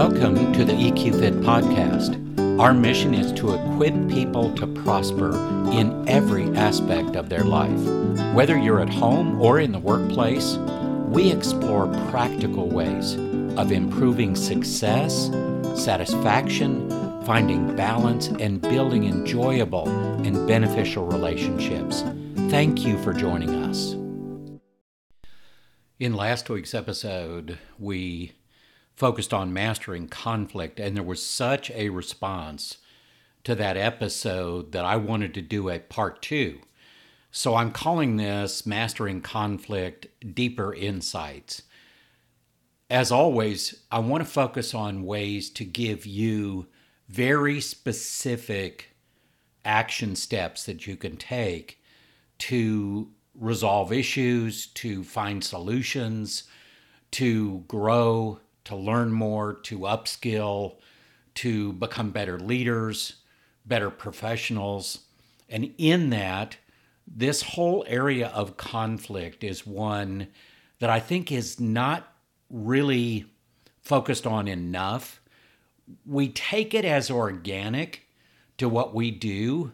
Welcome to the EQ Fit podcast. Our mission is to equip people to prosper in every aspect of their life. Whether you're at home or in the workplace, we explore practical ways of improving success, satisfaction, finding balance, and building enjoyable and beneficial relationships. Thank you for joining us. In last week's episode, we focused on mastering conflict, and there was such a response to that episode that I wanted to do a part 2. So I'm calling this Mastering Conflict Deeper Insights. As always, I want to focus on ways to give you very specific action steps that you can take to resolve issues, to find solutions, to grow, to learn more, to upskill, to become better leaders, better professionals. And in that, this whole area of conflict is one that I think is not really focused on enough. We take it as organic to what we do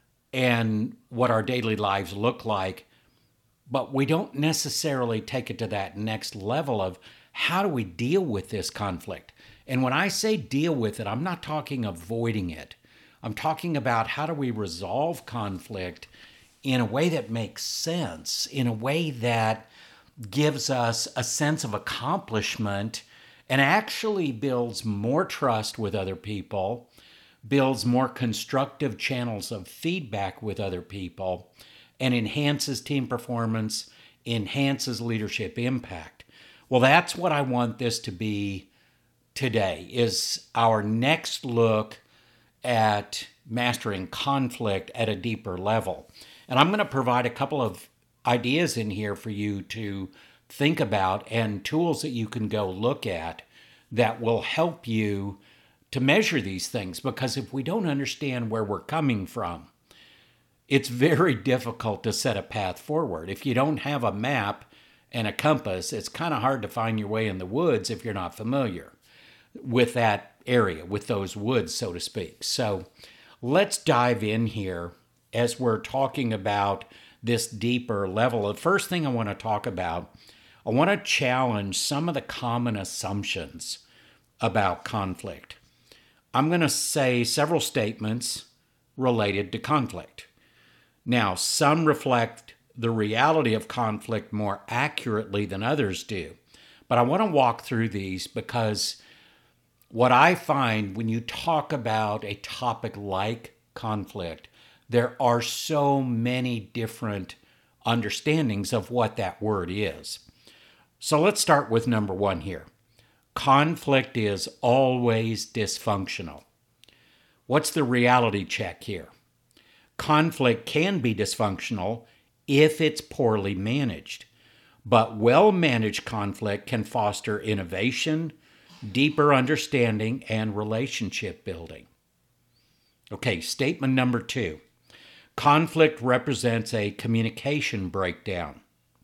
and what our daily lives look like, but we don't necessarily take it to that next level of how do we deal with this conflict? And when I say deal with it, I'm not talking avoiding it. I'm talking about how do we resolve conflict in a way that makes sense, in a way that gives us a sense of accomplishment and actually builds more trust with other people, builds more constructive channels of feedback with other people, and enhances team performance, enhances leadership impact. Well, that's what I want this to be today, is our next look at mastering conflict at a deeper level. And I'm going to provide a couple of ideas in here for you to think about and tools that you can go look at that will help you to measure these things. Because if we don't understand where we're coming from, it's very difficult to set a path forward. If you don't have a map and a compass, it's kind of hard to find your way in the woods if you're not familiar with that area, with those woods, so to speak. So let's dive in here as we're talking about this deeper level. The first thing I want to talk about, I want to challenge some of the common assumptions about conflict. I'm going to say several statements related to conflict. Now, some reflect the reality of conflict more accurately than others do. But I want to walk through these because what I find when you talk about a topic like conflict, there are so many different understandings of what that word is. So let's start with number 1 here. Conflict is always dysfunctional. What's the reality check here? Conflict can be dysfunctional if it's poorly managed, but well-managed conflict can foster innovation, deeper understanding, and relationship building. Okay, statement number 2. Conflict represents a communication breakdown.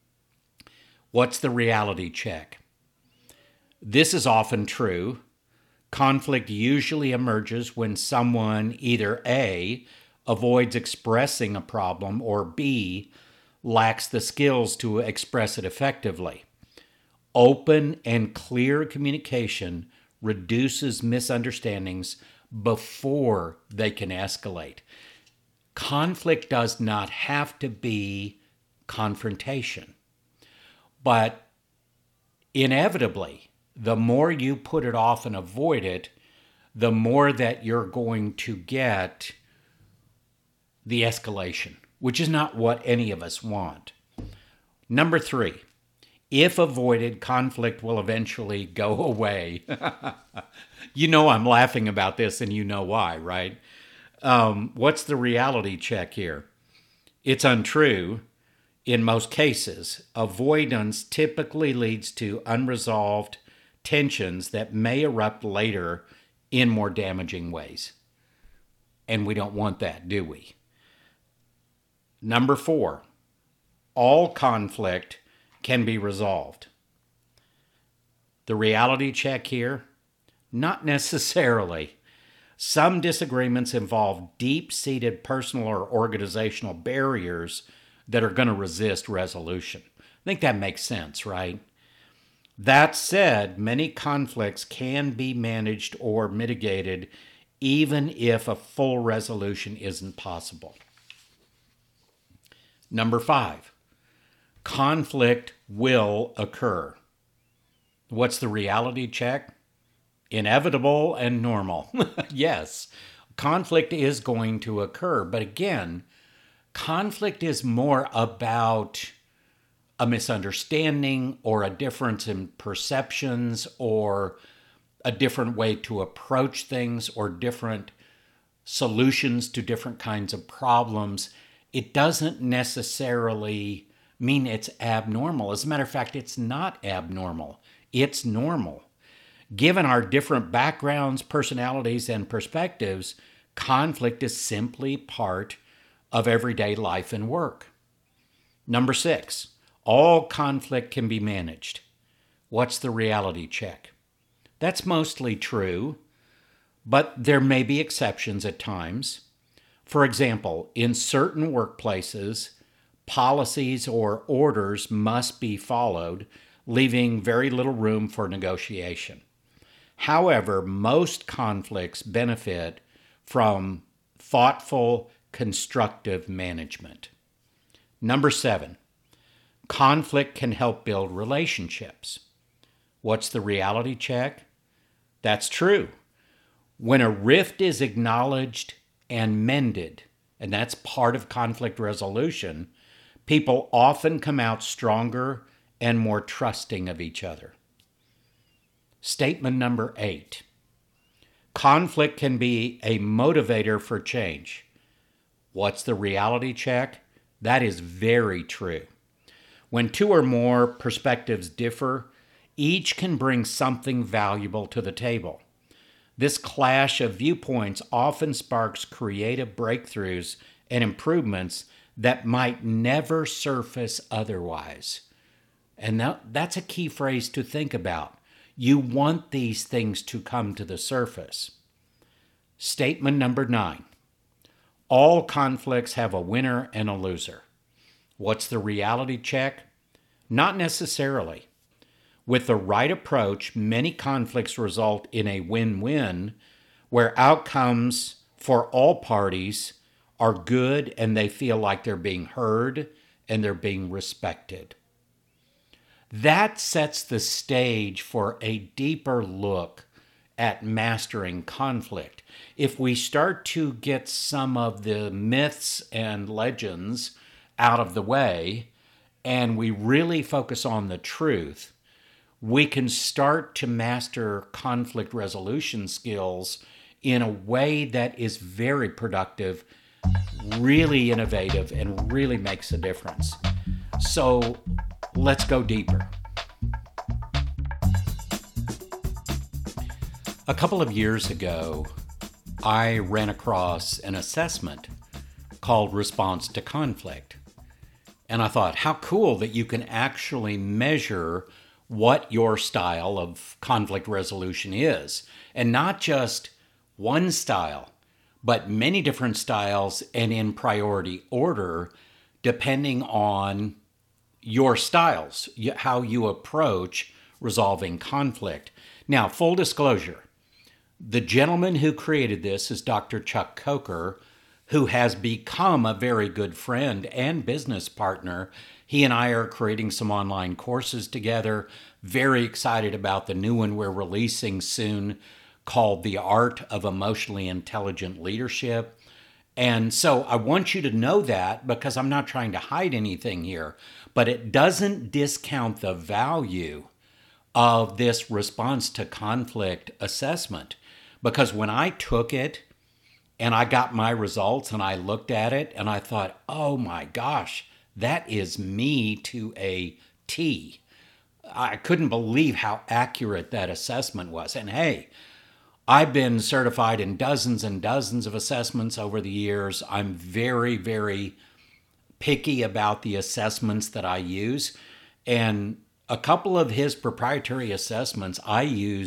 What's the reality check? This is often true. Conflict usually emerges when someone either A, avoids expressing a problem, or B, lacks the skills to express it effectively. Open and clear communication reduces misunderstandings before they can escalate. Conflict does not have to be confrontation, but inevitably, the more you put it off and avoid it, the more that you're going to get the escalation, which is not what any of us want. Number 3, if avoided, conflict will eventually go away. You know I'm laughing about this and you know why, right? What's the reality check here? It's untrue. In most cases, avoidance typically leads to unresolved tensions that may erupt later in more damaging ways. And we don't want that, do we? Number 4, all conflict can be resolved. The reality check here, Not necessarily. Some disagreements involve deep-seated personal or organizational barriers that are going to resist resolution. I think that makes sense, right? That said, many conflicts can be managed or mitigated even if a full resolution isn't possible. Number 5, conflict will occur. What's the reality check? Inevitable and normal. Yes, conflict is going to occur. But again, conflict is more about a misunderstanding or a difference in perceptions or a different way to approach things or different solutions to different kinds of problems. It doesn't necessarily mean it's abnormal. As a matter of fact, it's not abnormal. It's normal. Given our different backgrounds, personalities, and perspectives, conflict is simply part of everyday life and work. Number 6, all conflict can be managed. What's the reality check? That's mostly true, but there may be exceptions at times. For example, in certain workplaces, policies or orders must be followed, leaving very little room for negotiation. However, most conflicts benefit from thoughtful, constructive management. Number 7, conflict can help build relationships. What's the reality check? That's true. When a rift is acknowledged and mended, and that's part of conflict resolution, people often come out stronger and more trusting of each other. Statement number 8. Conflict can be a motivator for change. What's the reality check? That is very true. When two or more perspectives differ, each can bring something valuable to the table. This clash of viewpoints often sparks creative breakthroughs and improvements that might never surface otherwise. And that's a key phrase to think about. You want these things to come to the surface. Statement number 9. All conflicts have a winner and a loser. What's the reality check? Not necessarily. With the right approach, many conflicts result in a win-win where outcomes for all parties are good and they feel like they're being heard and they're being respected. That sets the stage for a deeper look at mastering conflict. If we start to get some of the myths and legends out of the way and we really focus on the truth, we can start to master conflict resolution skills in a way that is very productive, really innovative, and really makes a difference. So let's go deeper. A couple of years ago, I ran across an assessment called Response to Conflict. And I thought, how cool that you can actually measure what your style of conflict resolution is. And not just one style, but many different styles and in priority order, depending on your styles, how you approach resolving conflict. Now, full disclosure, the gentleman who created this is Dr. Chuck Coker, who has become a very good friend and business partner. He and I are creating some online courses together. Very excited about the new one we're releasing soon called The Art of Emotionally Intelligent Leadership. And so I want you to know that because I'm not trying to hide anything here, but it doesn't discount the value of this response to conflict assessment. Because when I took it and I got my results and I looked at it and I thought, oh my gosh, that is me to a T. I couldn't believe how accurate that assessment was. And hey, I've been certified in dozens and dozens of assessments over the years. I'm very, very picky about the assessments that I use. And a couple of his proprietary assessments I use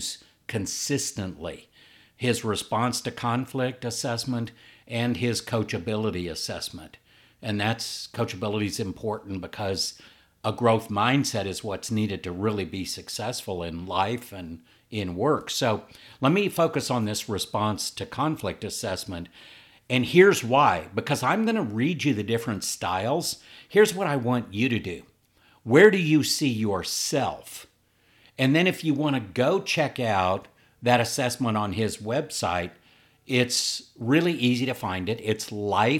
consistently: his response to conflict assessment and his coachability assessment. And coachability is important because a growth mindset is what's needed to really be successful in life and in work. So let me focus on this response to conflict assessment. And here's why: because I'm going to read you the different styles. Here's what I want you to do. Where do you see yourself? And then if you want to go check out that assessment on his website, it's really easy to find it. It's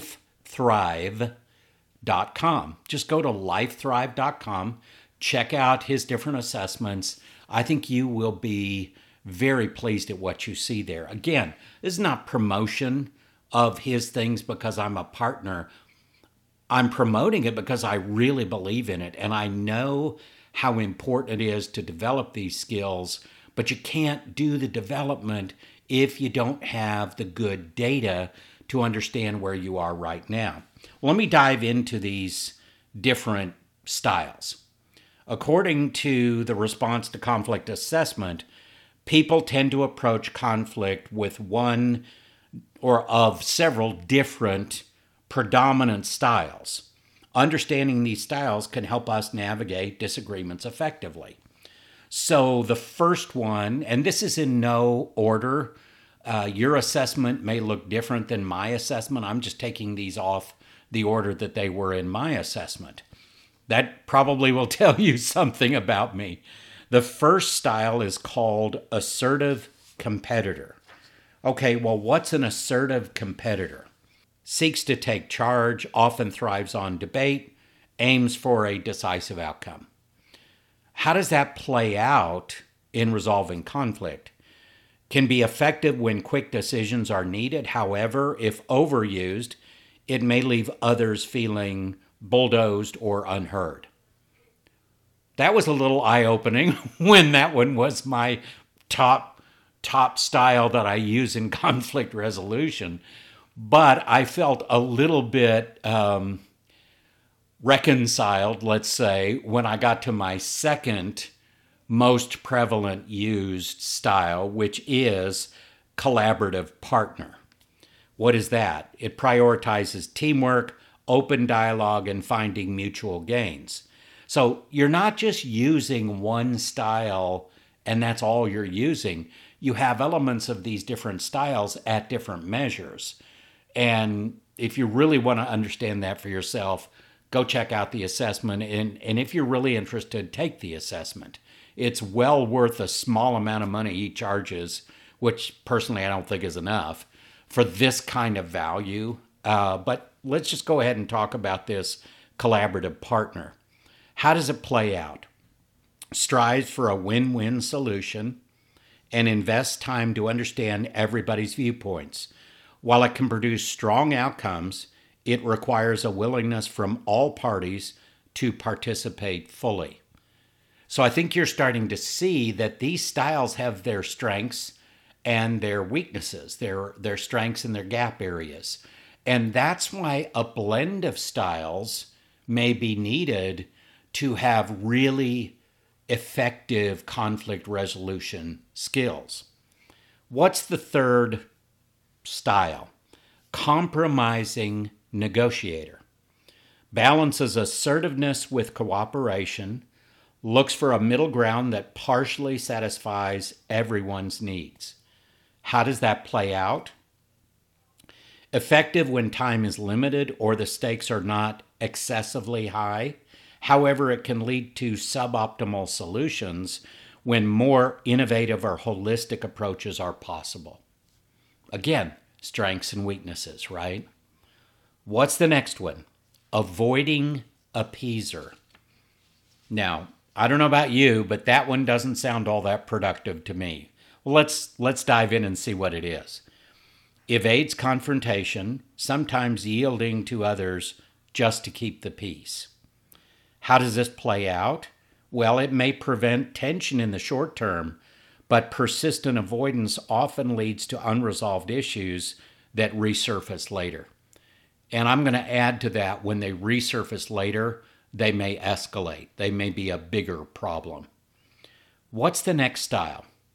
lifethrive.com. Just go to lifethrive.com, check out his different assessments. I think you will be very pleased at what you see there. Again, this is not promotion of his things because I'm a partner. I'm promoting it because I really believe in it, and I know how important it is to develop these skills, but you can't do the development if you don't have the good data to understand where you are right now. Well, let me dive into these different styles. According to the response to conflict assessment, people tend to approach conflict with one or of several different predominant styles. Understanding these styles can help us navigate disagreements effectively. So the first one, and this is in no order, your assessment may look different than my assessment. I'm just taking these off the order that they were in my assessment. That probably will tell you something about me. The first style is called assertive competitor. Okay, well, what's an assertive competitor? Seeks to take charge, often thrives on debate, aims for a decisive outcome. How does that play out in resolving conflict? Can be effective when quick decisions are needed. However, if overused, it may leave others feeling bulldozed or unheard. That was a little eye-opening when that one was my top style that I use in conflict resolution. But I felt a little bit reconciled, let's say, when I got to my second most prevalent used style, which is collaborative partner. What is that? It prioritizes teamwork, open dialogue, and finding mutual gains. So you're not just using one style and that's all you're using. You have elements of these different styles at different measures. And if you really want to understand that for yourself, go check out the assessment. And if you're really interested, take the assessment. It's well worth a small amount of money he charges, which personally I don't think is enough for this kind of value. But let's just go ahead and talk about this collaborative partner. How does it play out? Strives for a win-win solution and invests time to understand everybody's viewpoints. While it can produce strong outcomes, it requires a willingness from all parties to participate fully. So I think you're starting to see that these styles have their strengths and their weaknesses, their strengths and their gap areas. And that's why a blend of styles may be needed to have really effective conflict resolution skills. What's the third style? Compromising negotiator. Balances assertiveness with cooperation, looks for a middle ground that partially satisfies everyone's needs. How does that play out? Effective when time is limited or the stakes are not excessively high. However, it can lead to suboptimal solutions when more innovative or holistic approaches are possible. Again, strengths and weaknesses, right? What's the next one? Avoiding appeaser. Now, I don't know about you, but that one doesn't sound all that productive to me. Well, let's dive in and see what it is. Evades confrontation, sometimes yielding to others just to keep the peace. How does this play out? Well, it may prevent tension in the short term, but persistent avoidance often leads to unresolved issues that resurface later. And I'm going to add to that, when they resurface later, they may escalate. They may be a bigger problem. What's the next style?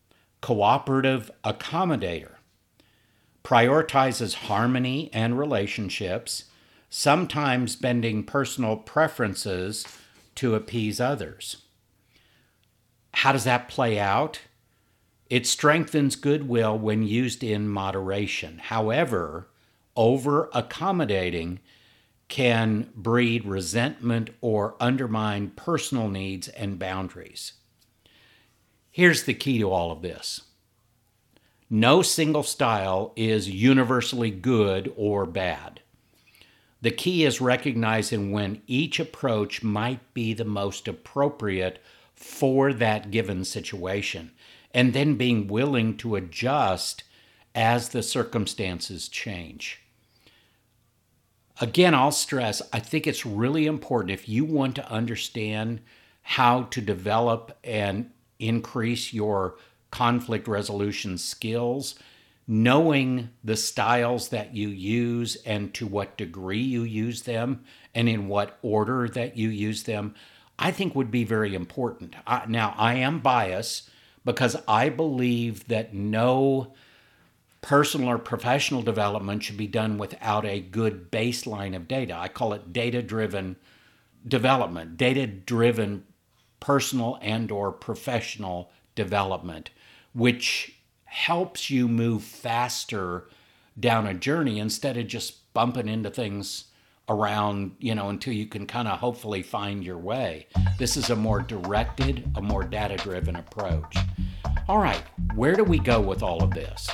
cooperative accommodator, prioritizes harmony and relationships, sometimes bending personal preferences to appease others. How does that play out? It strengthens goodwill when used in moderation. However, over-accommodating can breed resentment or undermine personal needs and boundaries. Here's the key to all of this. No single style is universally good or bad. The key is recognizing when each approach might be the most appropriate for that given situation, and then being willing to adjust as the circumstances change. Again, I'll stress, I think it's really important if you want to understand how to develop and increase your conflict resolution skills, knowing the styles that you use and to what degree you use them and in what order that you use them, I think would be very important. Now, I am biased because I believe that no personal or professional development should be done without a good baseline of data. I call it data-driven development, data-driven personal and or professional development, which helps you move faster down a journey instead of just bumping into things around, until you can kind of hopefully find your way. This is a more directed, a more data-driven approach. All right, where do we go with all of this?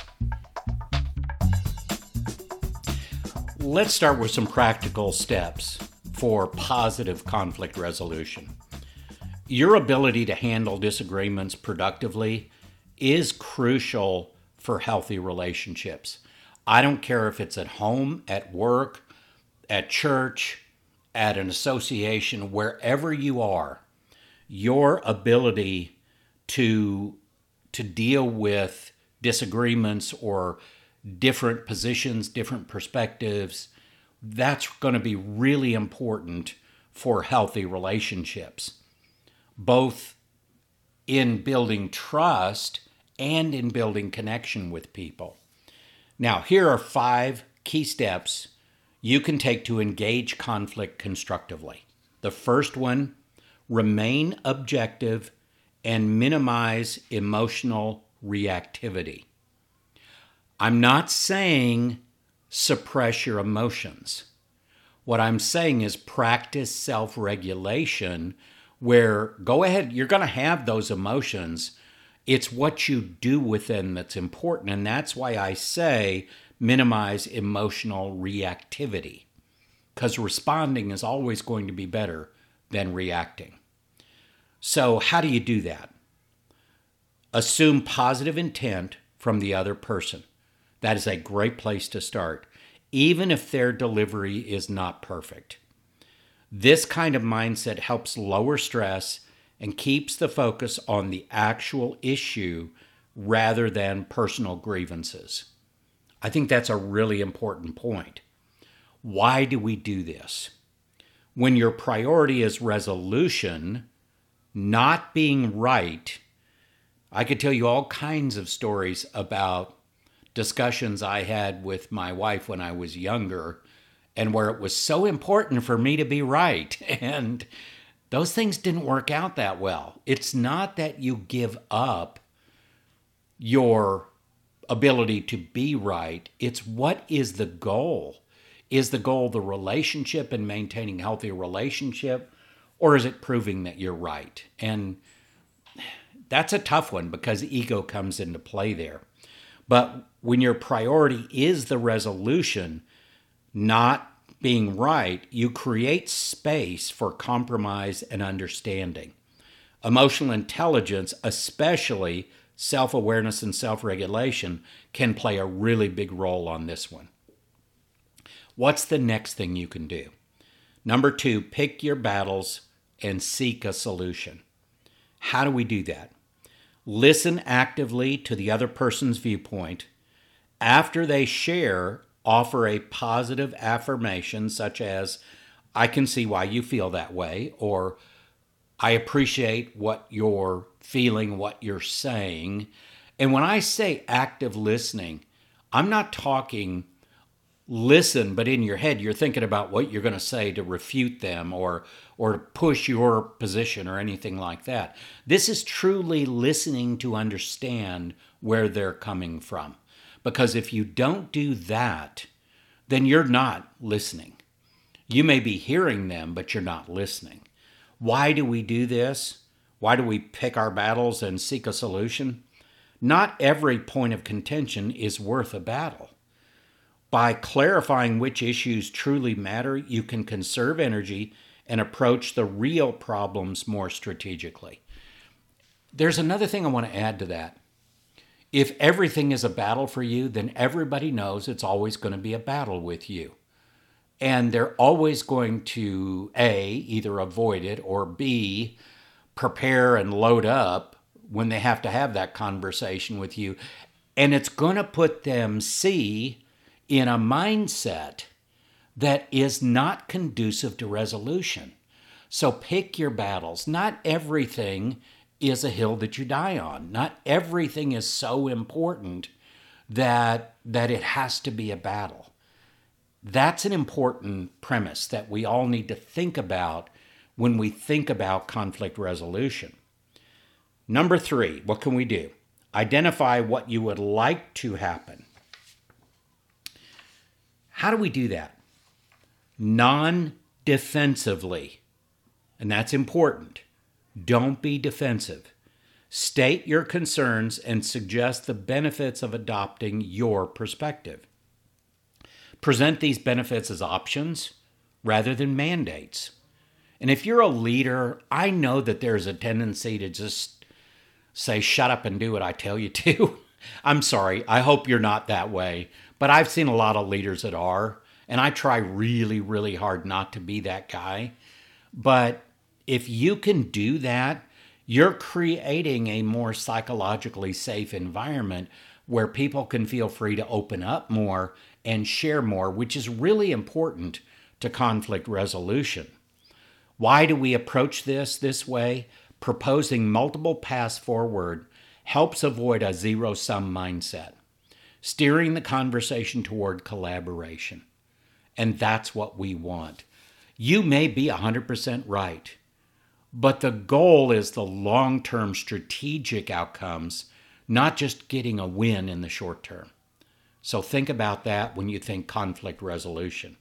Let's start with some practical steps for positive conflict resolution. Your ability to handle disagreements productively is crucial for healthy relationships. I don't care if it's at home, at work, at church, at an association, wherever you are, your ability to deal with disagreements or different positions, different perspectives, that's going to be really important for healthy relationships, both in building trust and in building connection with people. Now, here are 5 key steps you can take to engage conflict constructively. The first one, remain objective and minimize emotional reactivity. I'm not saying suppress your emotions. What I'm saying is practice self-regulation, where go ahead, you're going to have those emotions. It's what you do with them that's important. And that's why I say minimize emotional reactivity, because responding is always going to be better than reacting. So how do you do that? Assume positive intent from the other person. That is a great place to start, even if their delivery is not perfect. This kind of mindset helps lower stress and keeps the focus on the actual issue rather than personal grievances. I think that's a really important point. Why do we do this? When your priority is resolution, not being right, I could tell you all kinds of stories about discussions I had with my wife when I was younger, and where it was so important for me to be right. And those things didn't work out that well. It's not that you give up your ability to be right. It's what is the goal? Is the goal the relationship and maintaining a healthy relationship, or is it proving that you're right? And that's a tough one because ego comes into play there. But when your priority is the resolution, not being right, you create space for compromise and understanding. Emotional intelligence, especially self-awareness and self-regulation, can play a really big role on this one. What's the next thing you can do? Number 2, pick your battles and seek a solution. How do we do that? Listen actively to the other person's viewpoint. After they share, offer a positive affirmation such as, I can see why you feel that way, or I appreciate what you're feeling, what you're saying, And when I say active listening, I'm not talking listen, but in your head you're thinking about what you're going to say to refute them or to push your position or anything like that. This is truly listening to understand where they're coming from. Because if you don't do that, then you're not listening. You may be hearing them, but you're not listening. Why do we do this? Why do we pick our battles and seek a solution? Not every point of contention is worth a battle. By clarifying which issues truly matter, you can conserve energy and approach the real problems more strategically. There's another thing I want to add to that. If everything is a battle for you, then everybody knows it's always going to be a battle with you. And they're always going to, A, either avoid it, or B, prepare and load up when they have to have that conversation with you. And it's going to put them, C, in a mindset that is not conducive to resolution. So pick your battles. Not everything is a hill that you die on. Not everything is so important that it has to be a battle. That's an important premise that we all need to think about when we think about conflict resolution. Number 3, what can we do? Identify what you would like to happen. How do we do that? Non-defensively. And that's important. Don't be defensive. State your concerns and suggest the benefits of adopting your perspective. Present these benefits as options rather than mandates. And if you're a leader, I know that there's a tendency to just say, shut up and do what I tell you to. I'm sorry. I hope you're not that way. But I've seen a lot of leaders that are, and I try really, really hard not to be that guy. But if you can do that, you're creating a more psychologically safe environment where people can feel free to open up more and share more, which is really important to conflict resolution. Why do we approach this way? Proposing multiple paths forward helps avoid a zero-sum mindset, steering the conversation toward collaboration. And that's what we want. You may be 100% right, but the goal is the long-term strategic outcomes, not just getting a win in the short term. So think about that when you think conflict resolution.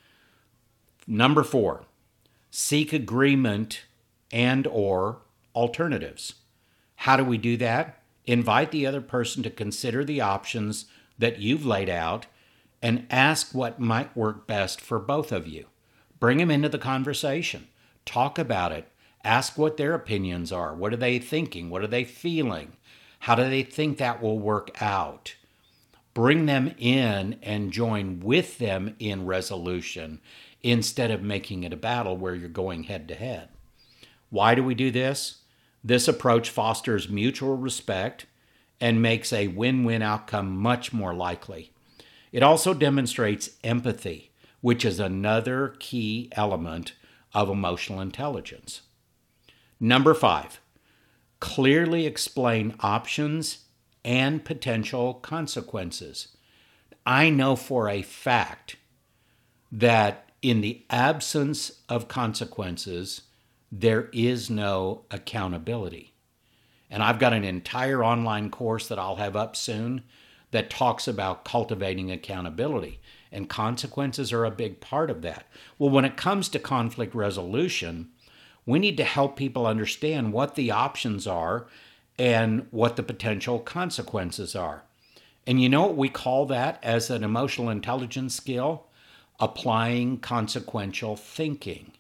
Number 4, seek agreement and or alternatives. How do we do that? Invite the other person to consider the options that you've laid out and ask what might work best for both of you. Bring them into the conversation. Talk about it. Ask what their opinions are. What are they thinking? What are they feeling? How do they think that will work out? Bring them in and join with them in resolution instead of making it a battle where you're going head to head. Why do we do this? This approach fosters mutual respect and makes a win-win outcome much more likely. It also demonstrates empathy, which is another key element of emotional intelligence. Number 5, clearly explain options and potential consequences. I know for a fact that in the absence of consequences, there is no accountability. And I've got an entire online course that I'll have up soon that talks about cultivating accountability, and consequences are a big part of that. Well, when it comes to conflict resolution, we need to help people understand what the options are and what the potential consequences are. And you know what we call that as an emotional intelligence skill? Applying consequential thinking.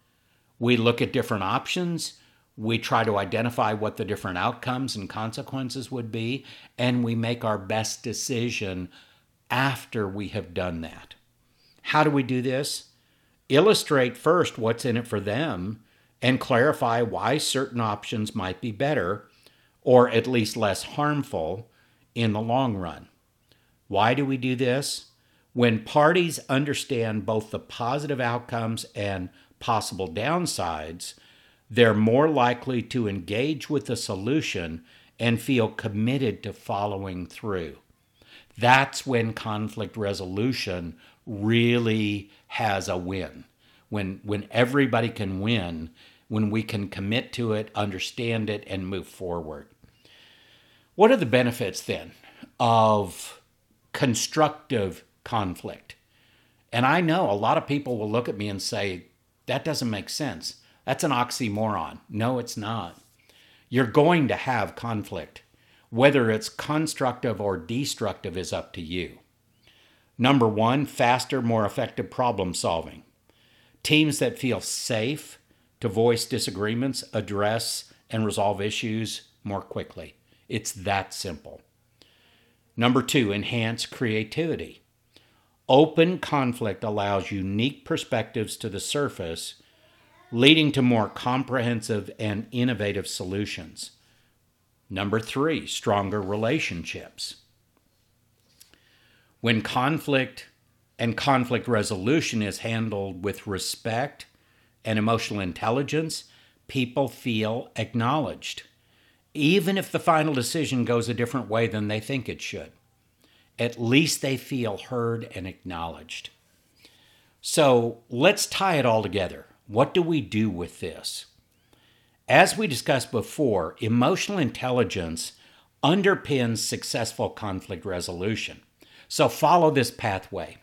We look at different options, we try to identify what the different outcomes and consequences would be, and we make our best decision after we have done that. How do we do this? Illustrate first what's in it for them and clarify why certain options might be better or at least less harmful in the long run. Why do we do this? When parties understand both the positive outcomes and possible downsides, they're more likely to engage with the solution and feel committed to following through. That's when conflict resolution really has a win. When everybody can win, when we can commit to it, understand it, and move forward. What are the benefits then of constructive conflict? And I know a lot of people will look at me and say, that doesn't make sense. That's an oxymoron. No, it's not. You're going to have conflict. Whether it's constructive or destructive is up to you. Number one, faster, more effective problem solving. Teams that feel safe to voice disagreements, address, and resolve issues more quickly. It's that simple. Number two, enhance creativity. Open conflict allows unique perspectives to the surface, leading to more comprehensive and innovative solutions. Number three, stronger relationships. When conflict and conflict resolution is handled with respect and emotional intelligence, people feel acknowledged, even if the final decision goes a different way than they think it should. At least they feel heard and acknowledged. So let's tie it all together. What do we do with this? As we discussed before, emotional intelligence underpins successful conflict resolution. So follow this pathway.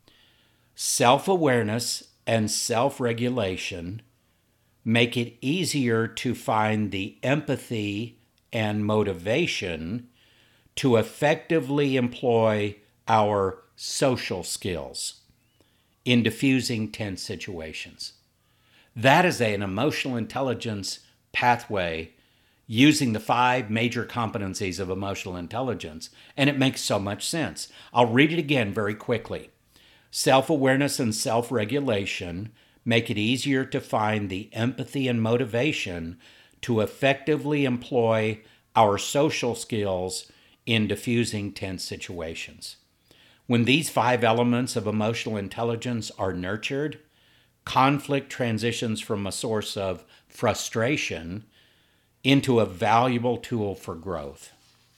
Self-awareness and self-regulation make it easier to find the empathy and motivation to effectively employ our social skills in diffusing tense situations. That is an emotional intelligence pathway using the 5 major competencies of emotional intelligence, and it makes so much sense. I'll read it again very quickly. Self-awareness and self-regulation make it easier to find the empathy and motivation to effectively employ our social skills in diffusing tense situations. When these 5 elements of emotional intelligence are nurtured, conflict transitions from a source of frustration into a valuable tool for growth.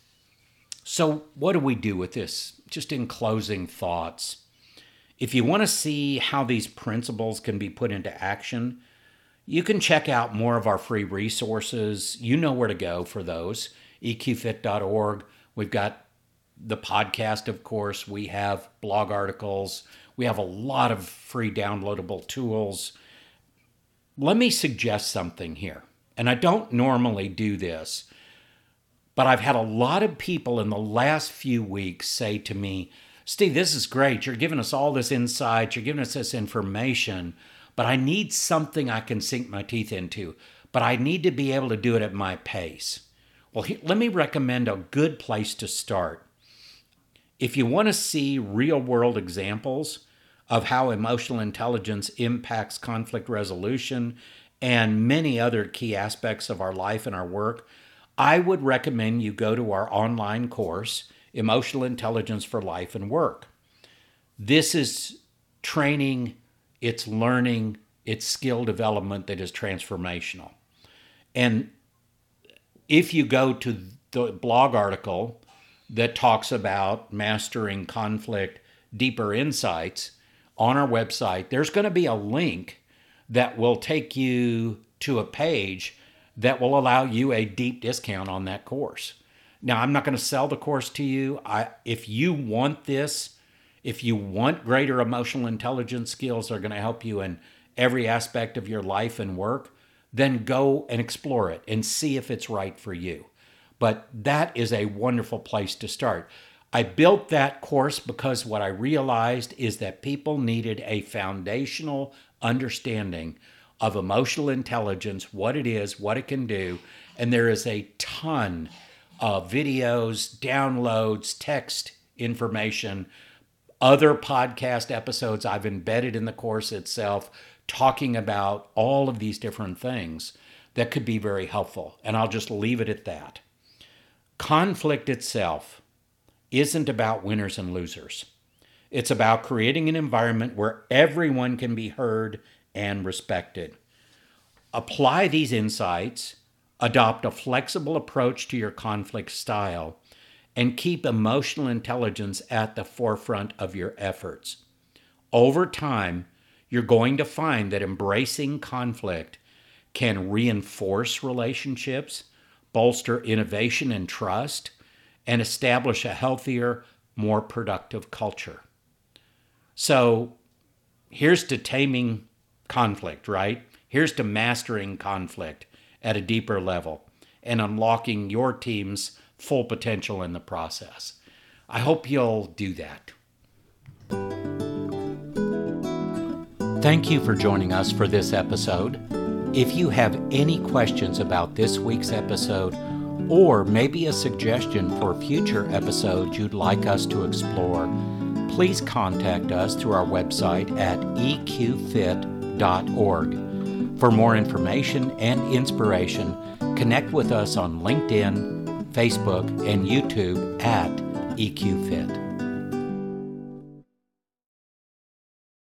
So what do we do with this? Just in closing thoughts. If you want to see how these principles can be put into action, you can check out more of our free resources. You know where to go for those. eqfit.org. We've got the podcast, of course. We have blog articles. We have a lot of free downloadable tools. Let me suggest something here. And I don't normally do this, but I've had a lot of people in the last few weeks say to me, Steve, this is great. You're giving us all this insight. You're giving us this information, but I need something I can sink my teeth into, but I need to be able to do it at my pace. Well, let me recommend a good place to start. If you want to see real-world examples of how emotional intelligence impacts conflict resolution and many other key aspects of our life and our work, I would recommend you go to our online course, Emotional Intelligence for Life and Work. This is training, it's learning, it's skill development that is transformational. And if you go to the blog article that talks about mastering conflict, deeper insights on our website, there's going to be a link that will take you to a page that will allow you a deep discount on that course. Now, I'm not going to sell the course to you. If you want this, if you want greater emotional intelligence skills that are going to help you in every aspect of your life and work, then go and explore it and see if it's right for you. But that is a wonderful place to start. I built that course because what I realized is that people needed a foundational understanding of emotional intelligence, what it is, what it can do, and there is a ton of videos, downloads, text information, other podcast episodes I've embedded in the course itself, talking about all of these different things that could be very helpful. And I'll just leave it at that. Conflict itself isn't about winners and losers. It's about creating an environment where everyone can be heard and respected. Apply these insights, Adopt a flexible approach to your conflict style and keep emotional intelligence at the forefront of your efforts. Over time, you're going to find that embracing conflict can reinforce relationships, bolster innovation and trust, and establish a healthier, more productive culture. So here's to taming conflict, right? Here's to mastering conflict at a deeper level and unlocking your team's full potential in the process. I hope you'll do that. Thank you for joining us for this episode. If you have any questions about this week's episode, or maybe a suggestion for future episodes you'd like us to explore, please contact us through our website at eqfit.org. For more information and inspiration, connect with us on LinkedIn, Facebook, and YouTube at EQFit.